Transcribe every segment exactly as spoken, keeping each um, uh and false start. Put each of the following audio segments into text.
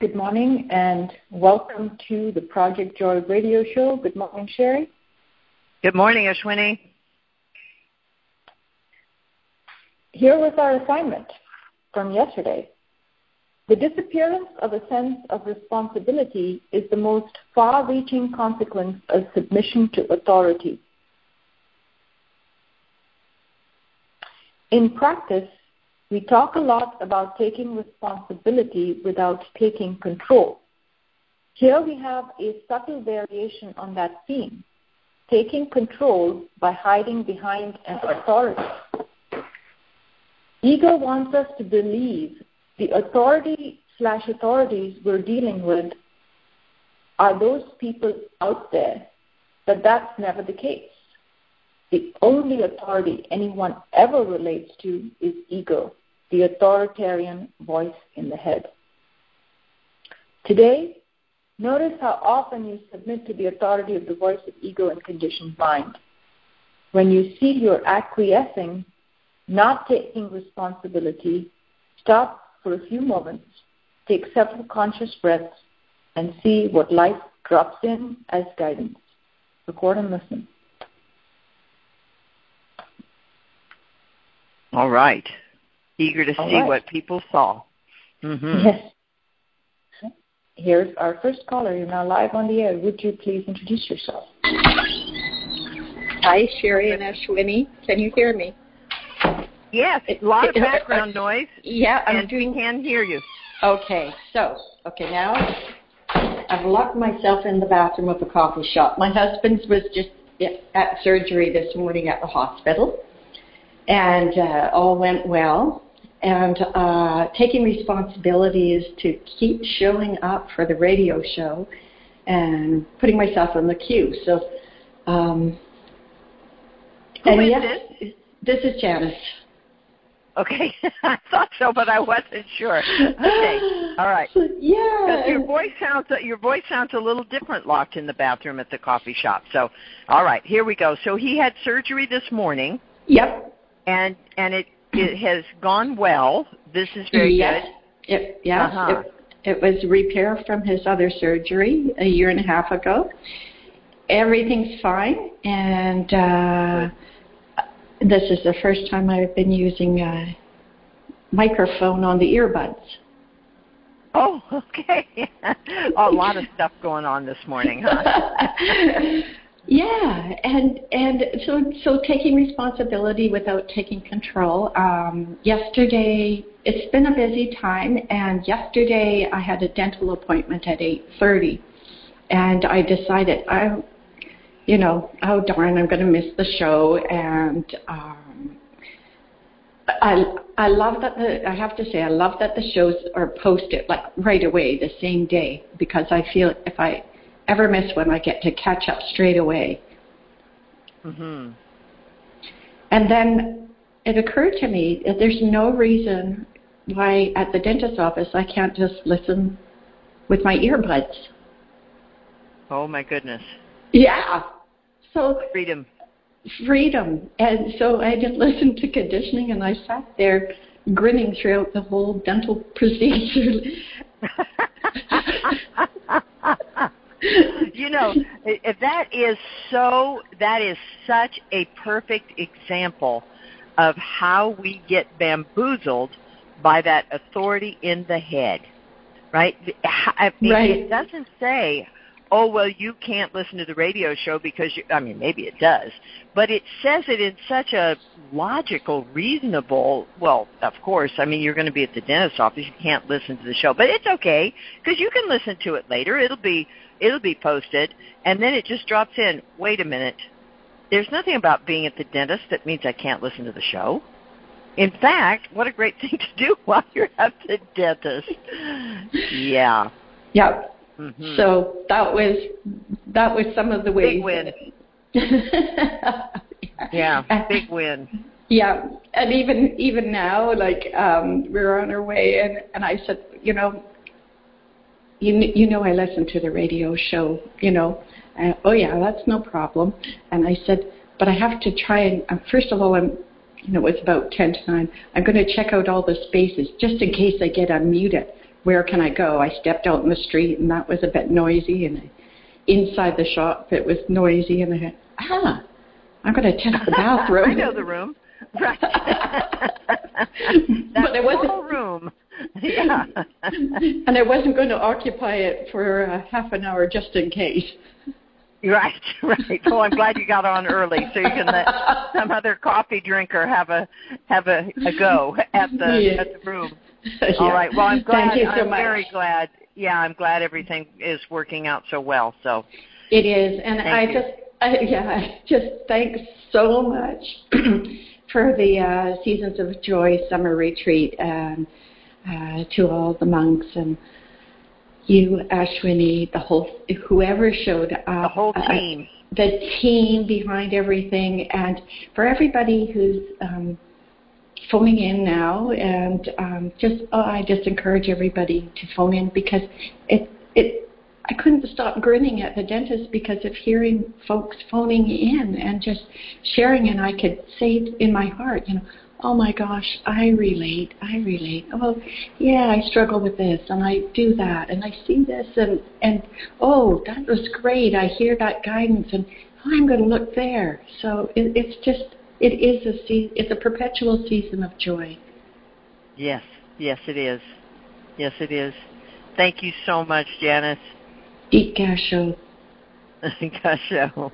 Good morning and welcome to the Project Joy radio show. Good morning, Sherry. Good morning, Ashwini. Here was our assignment from yesterday. The disappearance of a sense of responsibility is the most far-reaching consequence of submission to authority. In practice, we talk a lot about taking responsibility without taking control. Here we have a subtle variation on that theme, taking control by hiding behind an authority. Ego wants us to believe the authority slash authorities we're dealing with are those people out there, but that's never the case. The only authority anyone ever relates to is ego, the authoritarian voice in the head. Today, notice how often you submit to the authority of the voice of ego and conditioned mind. When you see you're acquiescing, not taking responsibility, stop for a few moments, take several conscious breaths, and see what life drops in as guidance. Record and listen. All right. Eager to All see right. what people saw. Mm-hmm. Yes. Here's our first caller. You're now live on the air. Would you please introduce yourself? Hi, Sherry and Ashwini. Can you hear me? Yes, a lot of background noise. Yeah, I'm and doing. We can hear you. Okay, so, okay, now I've locked myself in the bathroom of a coffee shop. My husband was just at surgery this morning at the hospital, and uh, all went well. And uh, taking responsibility is to keep showing up for the radio show and putting myself on the queue. So, um, Who and is yes, this? This is Janice. Okay, I thought so, but I wasn't sure. Okay, all right. Yeah. Your voice sounds your voice sounds a little different locked in the bathroom at the coffee shop. So, all right, here we go. So he had surgery this morning. Yep. And and it, it has gone well. This is very yes. good. It, yes. Uh-huh. It, it was repair from his other surgery a year and a half ago. Everything's fine, and uh, this is the first time I've been using a microphone on the earbuds. Oh, okay. A lot of stuff going on this morning, huh? Yeah, and and so so taking responsibility without taking control. Um, yesterday, it's been a busy time, and yesterday I had a dental appointment at eight thirty, and I decided I, you know, oh darn, I'm going to miss the show, and um, I I love that the, I have to say I love that the shows are posted like right away the same day, because I feel if I ever miss one, I get to catch up straight away. Mm-hmm. And then it occurred to me that there's no reason why at the dentist's office I can't just listen with my earbuds. Oh, my goodness. Yeah. So freedom. Freedom. And so I just listened to conditioning, and I sat there grinning throughout the whole dental procedure. You know, that is so, that is such a perfect example of how we get bamboozled by that authority in the head, right? I mean, right. It doesn't say, oh, well, you can't listen to the radio show because, you, I mean, maybe it does, but it says it in such a logical, reasonable, well, of course, I mean, you're going to be at the dentist's office, you can't listen to the show, but it's okay because you can listen to it later. It'll be It'll be posted, and then it just drops in, wait a minute, there's nothing about being at the dentist that means I can't listen to the show. In fact, what a great thing to do while you're at the dentist. Yeah. Yeah. Mm-hmm. So that was that was some of the ways. Big win. That yeah, big win. Yeah, and even even now, like um, we were on our way, and, and I said, you know, you you know, I listen to the radio show, you know. Uh, oh yeah, that's no problem. And I said, but I have to try and uh, first of all, I'm, you know, it's about ten to nine. I'm going to check out all the spaces just in case I get unmuted. where can I go? I stepped out in the street, and that was a bit noisy, and inside the shop it was noisy, and I thought, ah, I'm going to test the bathroom. I know the room. Right. That but it wasn't whole room. Yeah. And I wasn't going to occupy it for uh, half an hour just in case. Right, right. Well, I'm glad you got on early, so you can let some other coffee drinker have a have a, a go at the yeah. at the room. Yeah. All right. Well, I'm glad. Thank you so I'm much. very glad. Yeah, I'm glad everything is working out so well. So it is, and Thank I you. just, I, yeah, I just thanks so much for the uh, Seasons of Joy summer retreat, and uh, to all the monks and you, Ashwini, the whole, whoever showed up. The whole team. Uh, the team behind everything, and for everybody who's um, phoning in now, and um, just, oh, I just encourage everybody to phone in, because it, it, I couldn't stop grinning at the dentist because of hearing folks phoning in and just sharing, and I could say in my heart, you know, oh my gosh, I relate, I relate. Oh, yeah, I struggle with this, and I do that, and I see this, and, and oh, that was great. I hear that guidance, and oh, I'm going to look there. So it, it's just, it is a se- it's a perpetual season of joy. Yes, yes, it is. Yes, it is. Thank you so much, Janice. Deep Gasho. Gasho.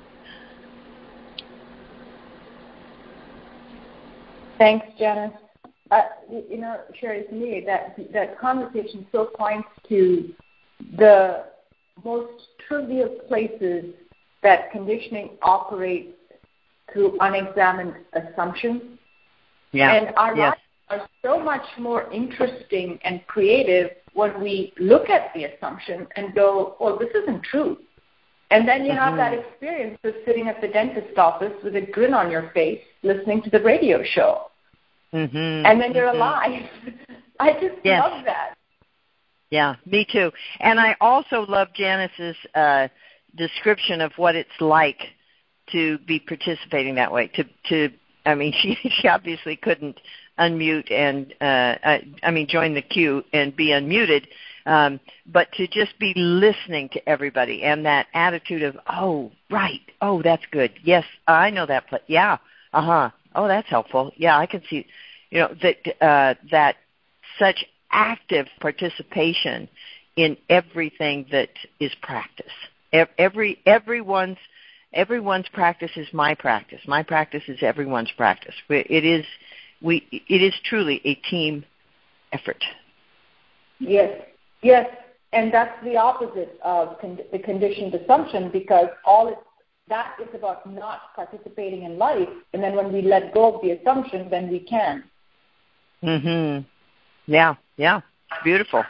Thanks, Janice. Uh, you know, Sherry, to me, that that conversation so points to the most trivial places that conditioning operates through unexamined assumptions. Yeah. And our yes. lives are so much more interesting and creative when we look at the assumption and go, oh, this isn't true. And then you mm-hmm. have that experience of sitting at the dentist's office with a grin on your face, listening to the radio show. Mm-hmm. And then you're mm-hmm. alive. I just yes. love that. Yeah, me too. And I also love Janice's uh, description of what it's like to be participating that way. To, to, I mean, she she obviously couldn't unmute and, uh, I, I mean, join the queue and be unmuted, um, but to just be listening to everybody and that attitude of, oh, right, oh, that's good. Yes, I know that place. Yeah, uh-huh. Oh, that's helpful. Yeah, I can see, you know, that uh, that such active participation in everything that is practice. Every everyone's everyone's practice is my practice. My practice is everyone's practice. It is we. It is truly a team effort. Yes, yes, and that's the opposite of con- the conditioned assumption, because all it's that is about not participating in life, and then when we let go of the assumption, then we can. Mhm. Yeah, yeah. Beautiful.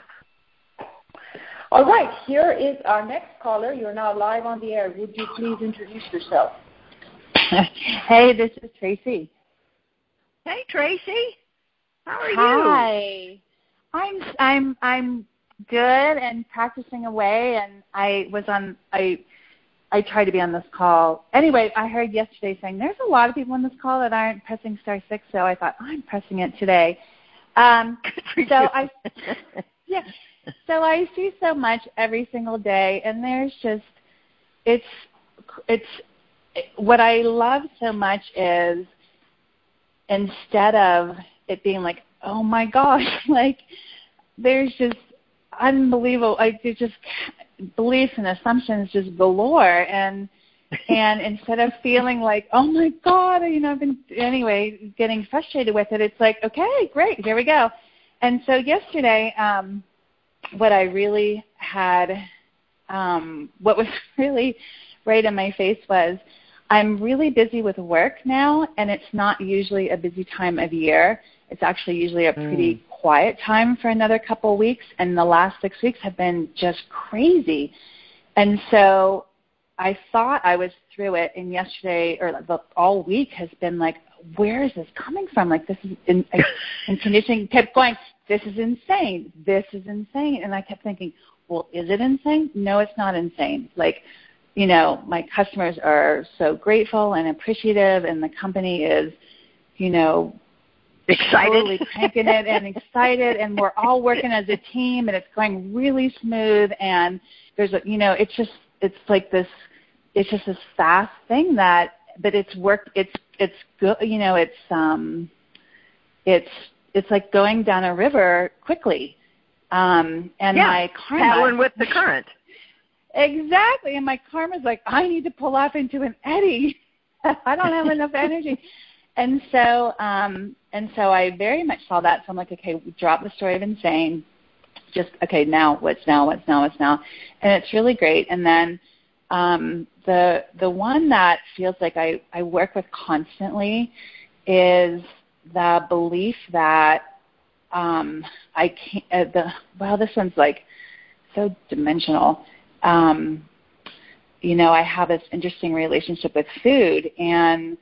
All right, here is our next caller. You're now live on the air. Would you please introduce yourself? Hey, this is Tracy. Hey, Tracy. How are Hi. you? Hi. I'm I'm I'm good and practicing away, and I was on I I tried to be on this call. Anyway, I heard yesterday saying there's a lot of people on this call that aren't pressing star six, so I thought, oh, I'm pressing it today. Um, so I, yeah, so I see so much every single day, and there's just, it's, it's, what I love so much is instead of it being like, oh my gosh, like there's just unbelievable, like there's just beliefs and assumptions just galore, and and instead of feeling like, oh my God, you know, I've been anyway getting frustrated with it, it's like, okay, great, here we go. And so yesterday, um, what I really had, um, what was really right in my face was, I'm really busy with work now, and it's not usually a busy time of year. It's actually usually a pretty mm. quiet time for another couple of weeks, and the last six weeks have been just crazy. And so I thought I was through it, and yesterday, or the, all week has been like, where is this coming from? Like, this is, in, and conditioning kept going, this is insane, this is insane. And I kept thinking, well, is it insane? No, it's not insane. Like, you know, my customers are so grateful and appreciative, and the company is, you know, excited. totally cranking it and excited, and we're all working as a team, and it's going really smooth. And there's a, you know, it's just, it's like this, it's just this fast thing that, but it's worked. It's, it's good. You know, it's, um, it's, it's like going down a river quickly. Um, and yeah, my karma, paddling with the current. Exactly. And my karma's like, I need to pull off into an eddy. I don't have enough energy. And so, um, and so I very much saw that. So I'm like, okay, drop the story of insane. Just, okay, now, what's now, what's now, what's now. And it's really great. And then um, the the one that feels like I, I work with constantly is the belief that um, I can't, uh, the, well, this one's like so dimensional. Um, you know, I have this interesting relationship with food and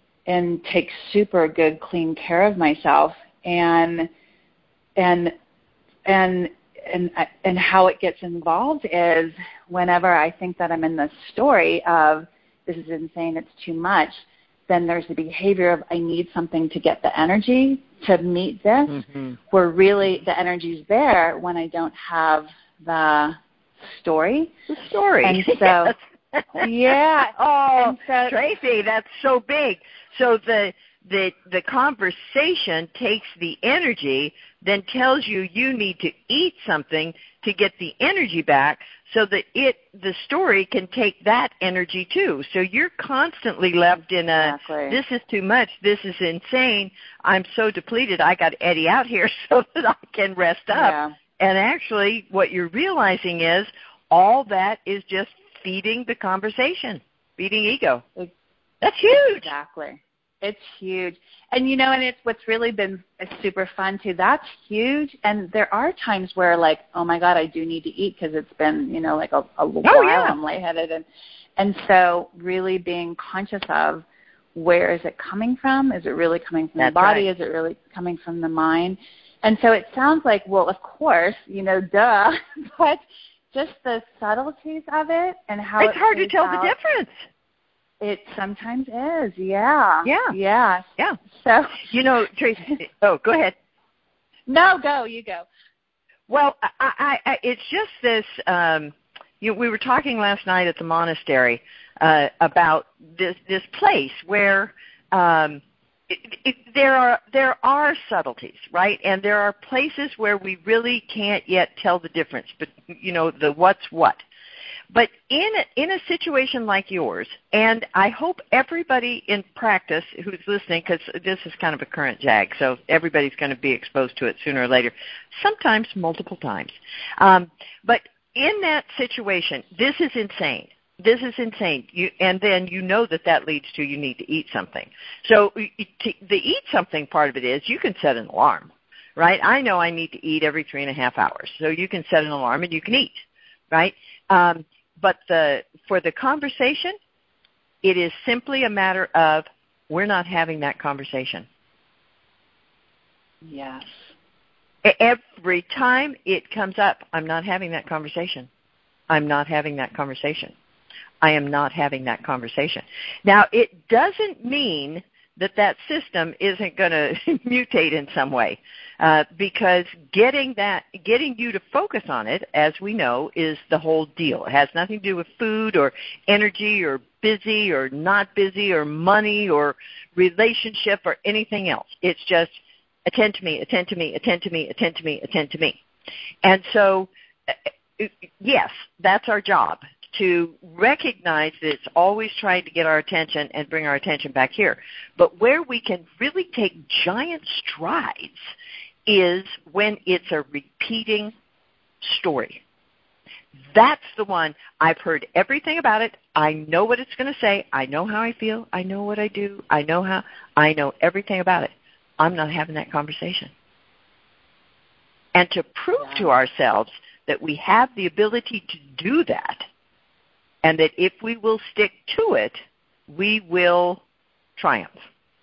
and take super good, clean care of myself, and and and and and how it gets involved is whenever I think that I'm in the story of this is insane, it's too much, then there's the behavior of I need something to get the energy to meet this, mm-hmm. where really the energy's there when I don't have the story. The story. And so, yes. yeah. Oh, so, Tracy, that's so big. So the the the conversation takes the energy, then tells you you need to eat something to get the energy back, so that it the story can take that energy too. So you're constantly left in a exactly. This is too much. This is insane. I'm so depleted. I got Eddie out here so that I can rest up. Yeah. And actually, what you're realizing is all that is just feeding the conversation, feeding ego. That's huge. Exactly. It's huge. And, you know, and it's what's really been super fun, too. That's huge. And there are times where, like, oh, my God, I do need to eat because it's been, you know, like a, a while oh, yeah. I'm lightheaded. And, and so really being conscious of where is it coming from? Is it really coming from That's the body? right. Is it really coming from the mind? And so it sounds like, well, of course, you know, duh, but just the subtleties of it and how it's it hard to tell out, the difference. It sometimes is, yeah. Yeah. Yeah. Yeah. So, you know, Tracy, oh, go ahead. No, go, you go. Well, I, I, I, it's just this, um, you know, we were talking last night at the monastery uh, about this, this place where um, It, it, there are there are subtleties, right? And there are places where we really can't yet tell the difference, but you know, the what's what. But in a, in a situation like yours, and I hope everybody in practice who's listening, because this is kind of a current jag, so everybody's going to be exposed to it sooner or later, sometimes multiple times. Um, but in that situation, this is insane. This is insane. You, and then you know that that leads to you need to eat something. So to, the eat something part of it is you can set an alarm, right? I know I need to eat every three and a half hours. So you can set an alarm and you can eat, right? Um, but the for the conversation, it is simply a matter of we're not having that conversation. Yes. Every time it comes up, I'm not having that conversation. I'm not having that conversation. I am not having that conversation. Now, it doesn't mean that that system isn't going to mutate in some way, uh, because getting that, getting you to focus on it, as we know, is the whole deal. It has nothing to do with food or energy or busy or not busy or money or relationship or anything else. It's just attend to me, attend to me, attend to me, attend to me, attend to me. And so, yes, that's our job, to recognize that it's always trying to get our attention and bring our attention back here. But where we can really take giant strides is when it's a repeating story. That's the one. I've heard everything about it. I know what it's going to say. I know how I feel. I know what I do. I know how. I know everything about it. I'm not having that conversation. And to prove yeah. to ourselves that we have the ability to do that, and that if we will stick to it, we will triumph.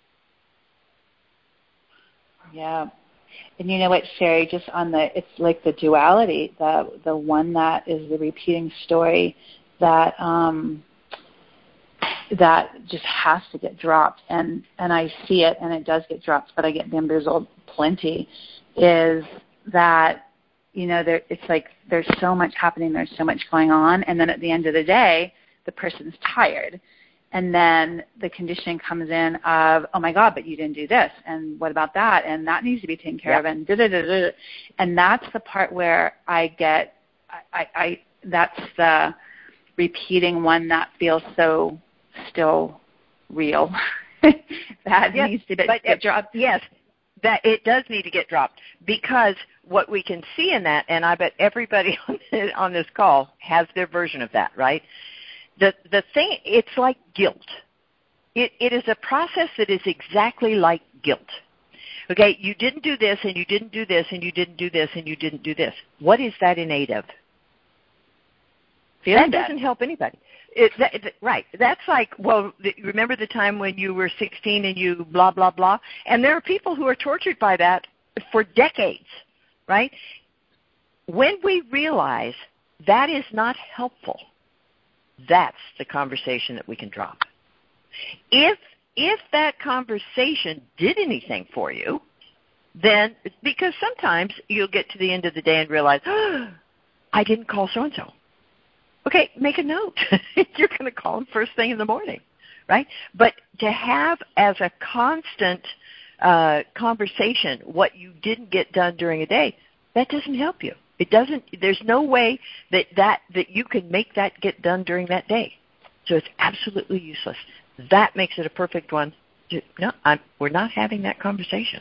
Yeah. And you know what, Sherry, just on the, it's like the duality, the the one that is the repeating story that, um, that just has to get dropped, and, and I see it, and it does get dropped, but I get bamboozled plenty, is that, you know, there, it's like there's so much happening, there's so much going on, and then at the end of the day, the person's tired. And then the conditioning comes in of, oh, my God, but you didn't do this, and what about that, and that needs to be taken care yep. of, and da-da-da-da. And that's the part where I get, I, I that's the repeating one that feels so still real. that yes, needs to be, but get it, dropped. Yes, that it does need to get dropped, because what we can see in that, and I bet everybody on this call has their version of that, right? The the thing, it's like guilt. It it is a process that is exactly like guilt. Okay, you didn't do this, and you didn't do this, and you didn't do this, and you didn't do this. What is that innate of? Feeling that doesn't help anybody. It, that, it, right. That's like, well, the, remember the time when you were sixteen and you blah, blah, blah? And there are people who are tortured by that for decades, right? When we realize that is not helpful, that's the conversation that we can drop. If if that conversation did anything for you, then, because sometimes you'll get to the end of the day and realize, oh, I didn't call so-and-so. Okay, make a note. You're going to call them first thing in the morning, right? But to have as a constant uh, conversation what you didn't get done during a day, that doesn't help you. It doesn't. There's no way that, that, that you can make that get done during that day. So it's absolutely useless. That makes it a perfect one. No, I'm, we're not having that conversation.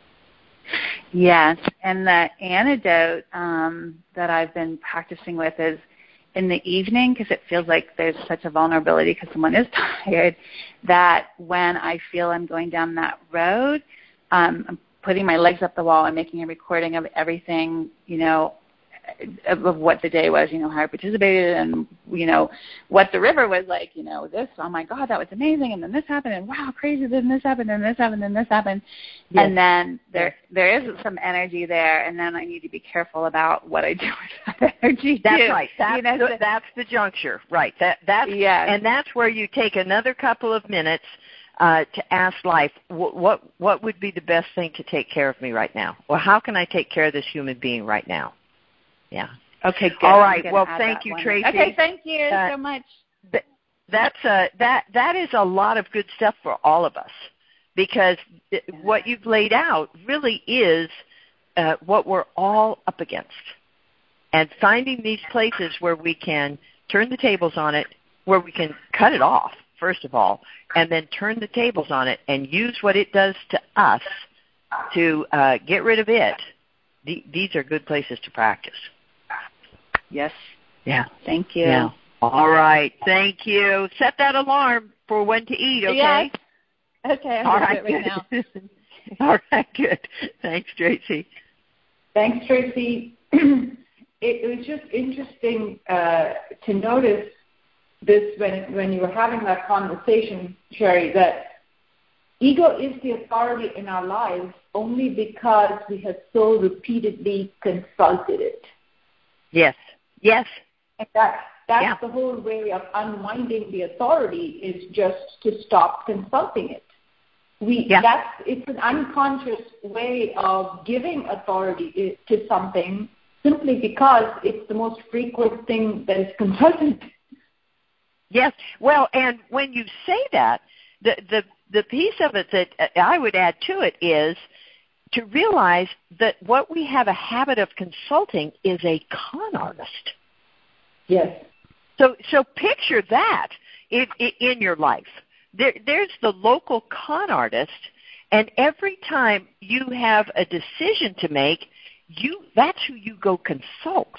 Yes, and the antidote um, that I've been practicing with is in the evening, because it feels like there's such a vulnerability because someone is tired, that when I feel I'm going down that road, um, I'm putting my legs up the wall and making a recording of everything, you know, of, of what the day was, you know, how I participated and, you know, what the river was like, you know, this, oh my God, that was amazing, and then this happened, and wow, crazy, then this happened, and this happened, and this happened. Yes. And then there there is some energy there, and then I need to be careful about what I do with that energy. That's too. right. That's, you know, the, that's the juncture, right. That that's yes. And that's where you take another couple of minutes uh, to ask life, what, what what would be the best thing to take care of me right now? Or how can I take care of this human being right now? Yeah. Okay, good. All right. Well, thank you, one. Tracy. Okay, thank you uh, so much. Th- that's a, that that is a lot of good stuff for all of us, because th- what you've laid out really is uh, what we're all up against. And finding these places where we can turn the tables on it, where we can cut it off, first of all, and then turn the tables on it and use what it does to us to uh, get rid of it. The, these are good places to practice. Yes. Yeah. Thank you. Yeah. All right. Thank you. Set that alarm for when to eat, okay? Yes. Okay, I'm All going right, to do it right good. now. All right, good. Thanks, Tracy. Thanks, Tracy. it, it was just interesting uh, to notice this when, when you were having that conversation, Sherry, that ego is the authority in our lives only because we have so repeatedly consulted it. Yes. Yes. And that, that's yeah. the whole way of unwinding the authority, is just to stop consulting it. We yeah. that's it's an unconscious way of giving authority to something simply because it's the most frequent thing that is consulted. Yes. Well, and when you say that, the the the piece of it that I would add to it is to realize that what we have a habit of consulting is a con artist. Yes. So so picture that in, in your life. There, there's the local con artist, and every time you have a decision to make, you that's who you go consult.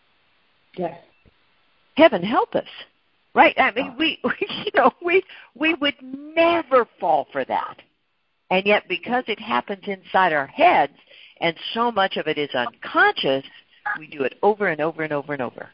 Yes. Heaven help us. Right? I mean, we, we you know, we we would never fall for that. And yet, because it happens inside our heads, and so much of it is unconscious, we do it over and over and over and over.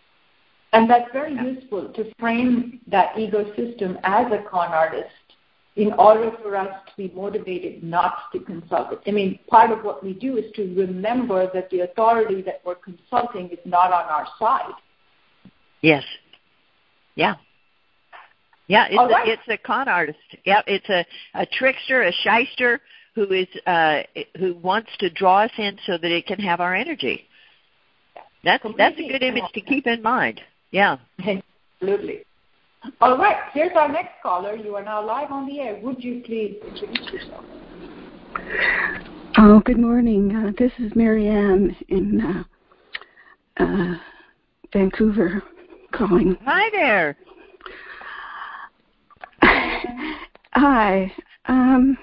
And that's very useful to frame that ego system as a con artist in order for us to be motivated not to consult it. I mean, part of what we do is to remember that the authority that we're consulting is not on our side. Yes. Yeah. Yeah, it's, right. a, it's a con artist. Yeah, it's a, a trickster, a shyster who is uh, who wants to draw us in so that it can have our energy. That's that's a good image to keep in mind. Yeah. Absolutely. All right, here's our next caller. You are now live on the air. Would you please introduce yourself? Oh, good morning. Uh, this is Marianne in uh, uh, Vancouver calling. Hi there. Hi. Um,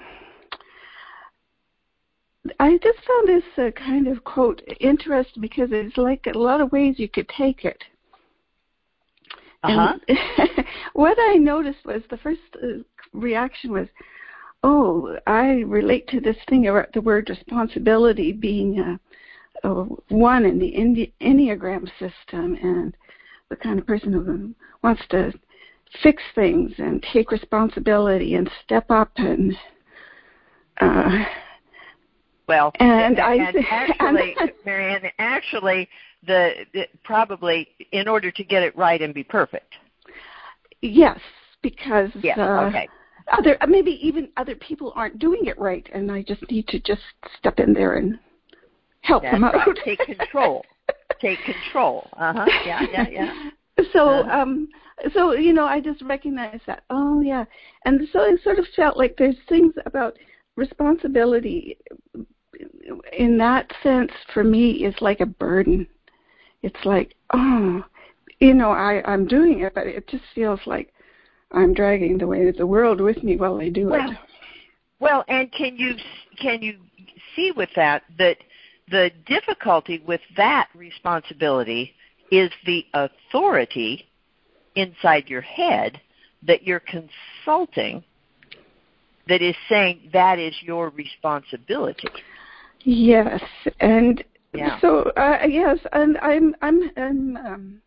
I just found this uh, kind of quote interesting because it's like a lot of ways you could take it. Uh-huh. And what I noticed was the first uh, reaction was, oh, I relate to this thing about the word responsibility being a, a one in the Indi- Enneagram system, and the kind of person who wants to fix things and take responsibility and step up and uh, well and, and I and actually Marianne, actually the, the probably in order to get it right and be perfect. Yes, because yes, uh, okay. other maybe even other people aren't doing it right, and I just need to just step in there and help That's them out. Right. Take control. Take control. Uh huh. Yeah, yeah, yeah. So, uh-huh. um, so you know, I just recognized that. Oh, yeah, and so I sort of felt like there's things about responsibility in that sense for me is like a burden. It's like, oh, you know, I, I'm doing it, but it just feels like I'm dragging the weight of the world with me while I do well, it. Well, and can you can you see with that that the difficulty with that responsibility is the authority inside your head that you're consulting that is saying that is your responsibility. Yes, and yeah. so uh, yes, and I'm I'm, I'm um,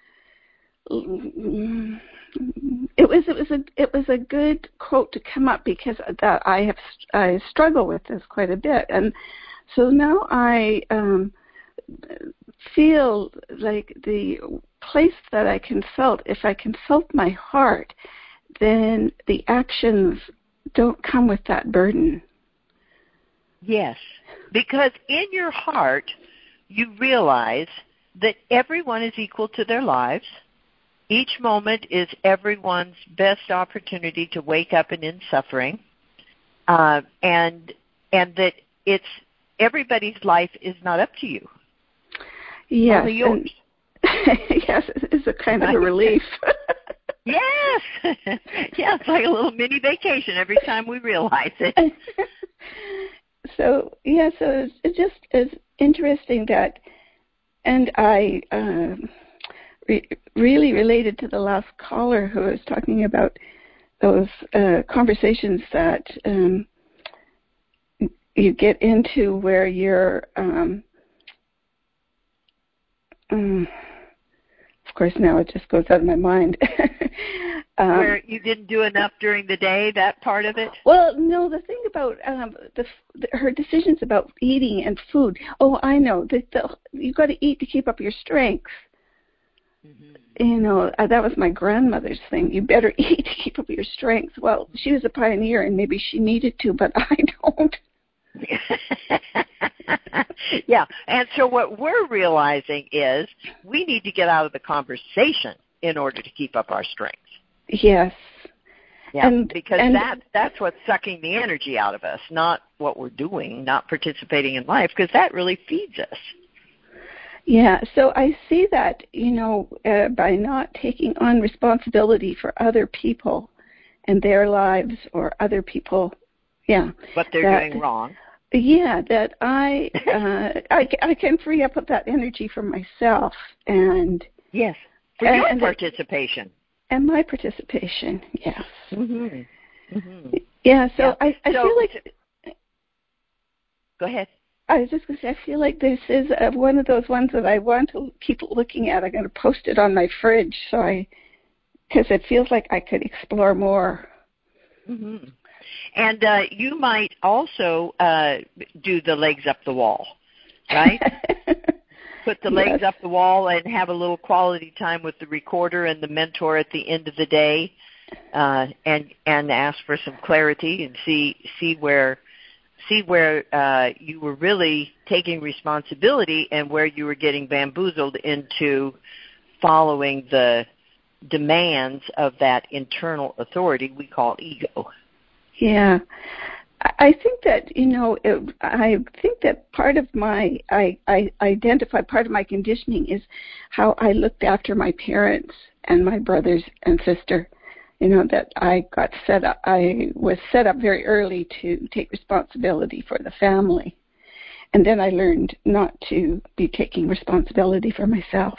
it was it was a it was a good quote to come up because that I have I struggle with this quite a bit, and so now I um, feel like the place that I consult, if I consult my heart, then the actions don't come with that burden. Yes, because in your heart you realize that everyone is equal to their lives. Each moment is everyone's best opportunity to wake up and end suffering, uh, and and that it's everybody's life is not up to you. Yes, only yours. Yes, it's a kind of a relief. Yes, yeah, it's like a little mini vacation every time we realize it. So yeah, so it's, it just is interesting that, and I. Uh, Re- really related to the last caller who was talking about those uh, conversations that um, you get into where you're, um, um, of course now it just goes out of my mind. um, where you didn't do enough during the day, that part of it? Well, no, the thing about um, the, the, her decisions about eating and food, oh, I know, the, the, you've got to eat to keep up your strength. Mm-hmm. You know, uh, that was my grandmother's thing. You better eat to keep up your strength. Well, she was a pioneer, and maybe she needed to, but I don't. Yeah, and so what we're realizing is we need to get out of the conversation in order to keep up our strength. Yes. Yeah, and, because and, that, that's what's sucking the energy out of us, not what we're doing, not participating in life, because that really feeds us. Yeah, so I see that, you know, uh, by not taking on responsibility for other people and their lives or other people, yeah. What they're that, doing wrong. Yeah, that I, uh, I, I can free up that energy for myself and... Yes, for and, your and participation. And my participation, yes. Mm-hmm. Mm-hmm. Yeah, so yeah. I, I so, feel like... Go ahead. I was just going to say, I feel like this is uh, one of those ones that I want to keep looking at. I'm going to post it on my fridge, so I, because it feels like I could explore more. Mm-hmm. And uh, you might also uh, do the legs up the wall, right? Put the legs Yes. up the wall and have a little quality time with the recorder and the mentor at the end of the day. uh, and and ask for some clarity and see see where see where uh, you were really taking responsibility and where you were getting bamboozled into following the demands of that internal authority we call ego. Yeah. I think that, you know, it, I think that part of my, I, I identify part of my conditioning is how I looked after my parents and my brothers and sister. You know, that I got set up, I was set up very early to take responsibility for the family. And then I learned not to be taking responsibility for myself.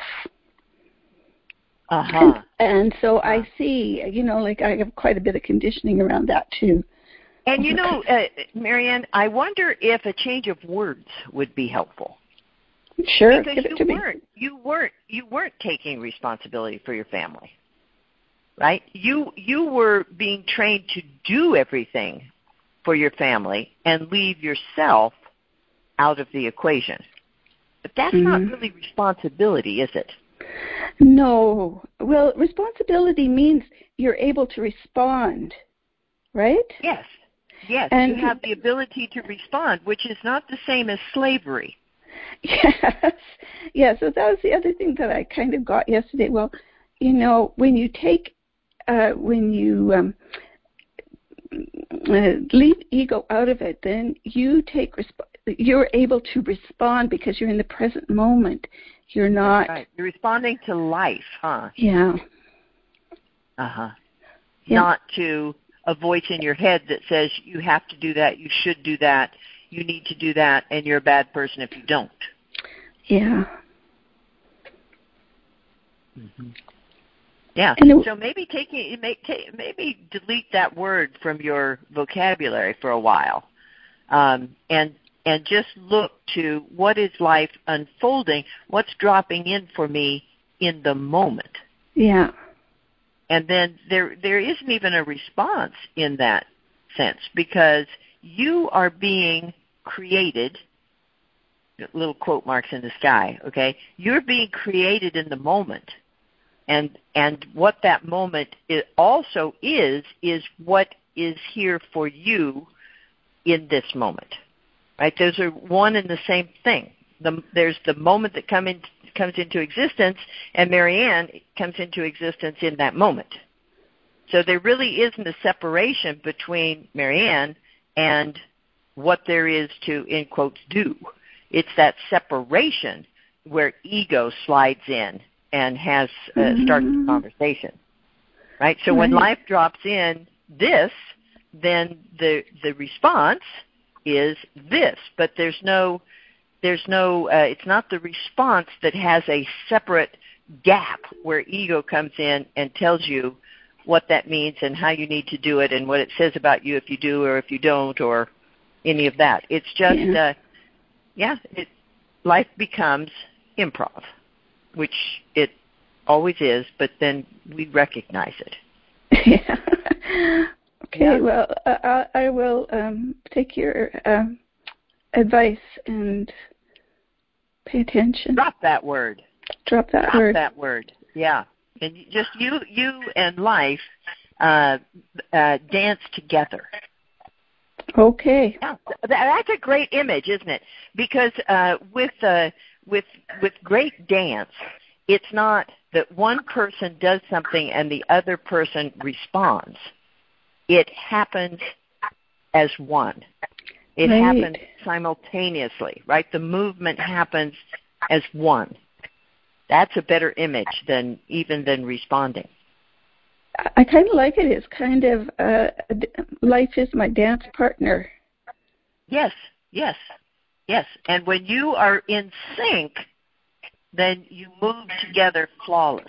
Uh-huh. And, and so uh-huh. I see, you know, like I have quite a bit of conditioning around that too. And, you know, uh, Marianne, I wonder if a change of words would be helpful. Sure, because give it you to weren't, me. You weren't, you weren't taking responsibility for your family, right? You you were being trained to do everything for your family and leave yourself out of the equation. But that's mm-hmm. not really responsibility, is it? No. Well, responsibility means you're able to respond, right? Yes. Yes, and you have the ability to respond, which is not the same as slavery. Yes. Yeah, so that was the other thing that I kind of got yesterday. Well, you know, when you take, uh, when you um, uh, leave ego out of it, then you take, resp- you're able to respond because you're in the present moment. You're not. That's right. You're responding to life, huh? Yeah. Uh-huh. Yeah. Not to a voice in your head that says you have to do that, you should do that, you need to do that, and you're a bad person if you don't. Yeah. Mm-hmm. Yeah. It, so maybe taking maybe delete that word from your vocabulary for a while, um, and and just look to what is life unfolding, what's dropping in for me in the moment. Yeah. And then there there isn't even a response in that sense because you are being created, little quote marks in the sky, okay? You're being created in the moment. And and what that moment is also is, is what is here for you in this moment, right? Those are one and the same thing. The, there's the moment that come in, comes into existence, and Marianne comes into existence in that moment. So there really isn't a separation between Marianne and what there is to, in quotes, do. It's that separation where ego slides in and has uh, mm-hmm. starts the conversation, right? So right. when life drops in this, then the the response is this, but there's no there's no uh, it's not the response that has a separate gap where ego comes in and tells you what that means and how you need to do it and what it says about you if you do or if you don't or any of that. It's just yeah, uh, yeah it, life becomes improv, which it always is, but then we recognize it. Yeah. Okay, yeah. well, uh, I will um, take your um, advice and pay attention. Drop that word. Drop that Drop word. that word, yeah. And just you you and life uh, uh, dance together. Okay. Yeah, that's a great image, isn't it? Because uh, with uh, with with great dance, it's not that one person does something and the other person responds. It happens as one. It right. happens simultaneously, right? The movement happens as one. That's a better image than even than responding. I kind of like it. It's kind of uh, life is my dance partner. Yes, yes, yes. And when you are in sync, then you move together flawlessly.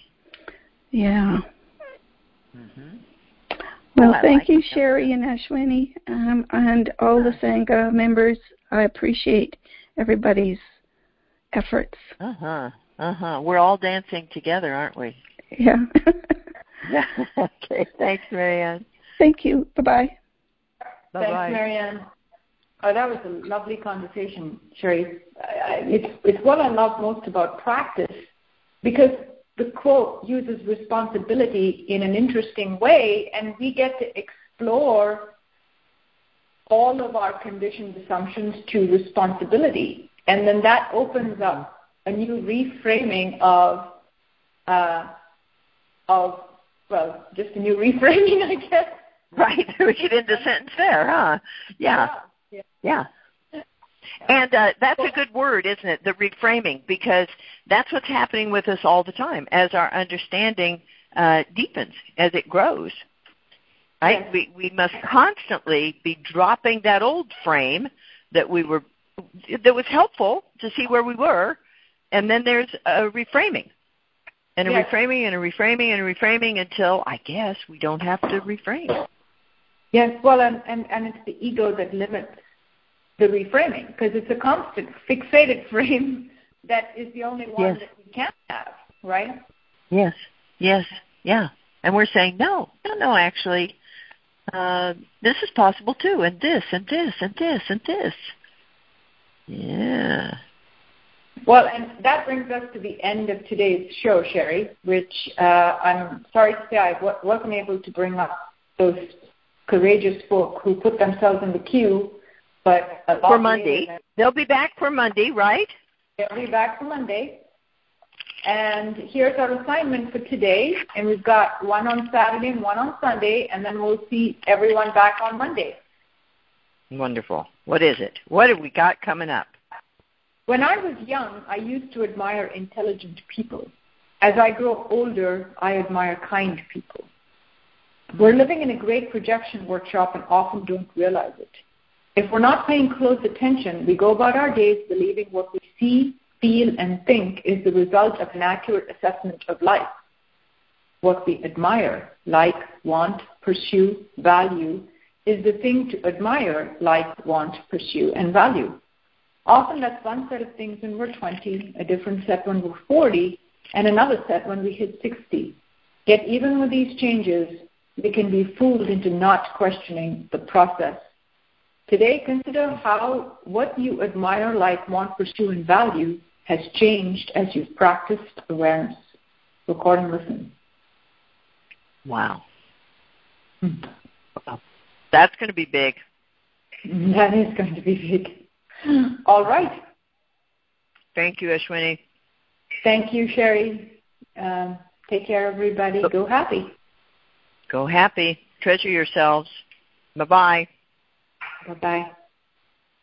Yeah. Mm-hmm. Well, oh, thank like you, it. Sherry and Ashwini, um, and all the Sangha members. I appreciate everybody's efforts. Uh-huh, uh-huh. We're all dancing together, aren't we? Yeah. Yeah. Okay, thanks, Marianne. Thank you. Bye-bye. Bye-bye. Thanks, Marianne. Oh, that was a lovely conversation, Sherry. I, I, it's, it's what I love most about practice, because the quote uses responsibility in an interesting way, and we get to explore all of our conditioned assumptions to responsibility. And then that opens up a new reframing of, uh, of well, just a new reframing, I guess. Right. We get into sentence there, huh? Yeah. Yeah. Yeah. yeah. And uh, that's a good word, isn't it, the reframing, because that's what's happening with us all the time as our understanding uh, deepens, as it grows. Right? Yes. We we must constantly be dropping that old frame that we were that was helpful to see where we were, and then there's a reframing. And a yes. reframing and a reframing and a reframing until, I guess, we don't have to reframe. Yes, well, and, and, and it's the ego that limits the reframing, because it's a constant fixated frame that is the only one yes. that we can have, right? Yes, yes, yeah. And we're saying, no, no, no, actually, uh, this is possible too, and this, and this, and this, and this. Yeah. Well, and that brings us to the end of today's show, Sherry, which uh, I'm sorry to say I w- wasn't able to bring up those courageous folk who put themselves in the queue. But for Monday. Than, They'll be back for Monday, right? They'll be back for Monday. And here's our assignment for today. And we've got one on Saturday and one on Sunday, and then we'll see everyone back on Monday. Wonderful. What is it? What have we got coming up? When I was young, I used to admire intelligent people. As I grow older, I admire kind people. We're living in a great projection workshop and often don't realize it. If we're not paying close attention, we go about our days believing what we see, feel, and think is the result of an accurate assessment of life. What we admire, like, want, pursue, value, is the thing to admire, like, want, pursue, and value. Often that's one set of things when we're twenty, a different set when we're forty, and another set when we hit sixty. Yet even with these changes, we can be fooled into not questioning the process. Today, consider how what you admire, like, want, pursue, and value has changed as you've practiced awareness. Record and listen. Wow. Hmm. Wow. That's going to be big. That is going to be big. All right. Thank you, Ashwini. Thank you, Sherry. Um, take care, everybody. Go, Go happy. Go happy. Treasure yourselves. Bye-bye. Bye-bye.